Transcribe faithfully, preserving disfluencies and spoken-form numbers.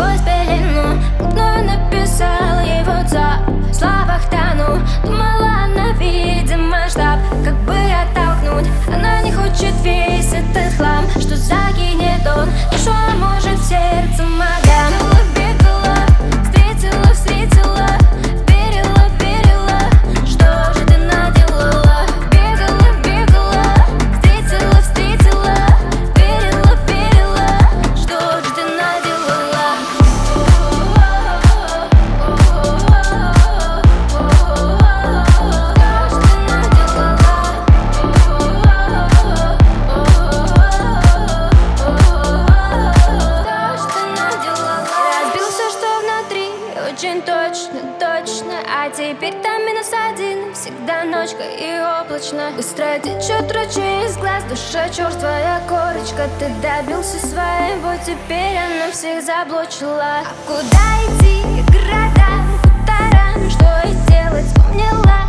сквозь пелену. Губную написала его в словах тону. Думала, она видит масштаб, как бы оттолкнуть. Она не хочет весь этот хлам, что закинет он. Душу, а может в сердце Мадам. Бегала, встретила, встретила, верила, верила. Что же ты наделала? Бегала, бегала, встретила, встретила, верила, верила. Что же ты наделала? Очень точно, точно. А теперь там минус один. Всегда ночка и облачно. Быстро течет ручей из глаз. Душа черствая корочка. Ты добился своего, теперь она всех заблочила. А куда идти? Городам, хуторам. Что и делать? Вспомнила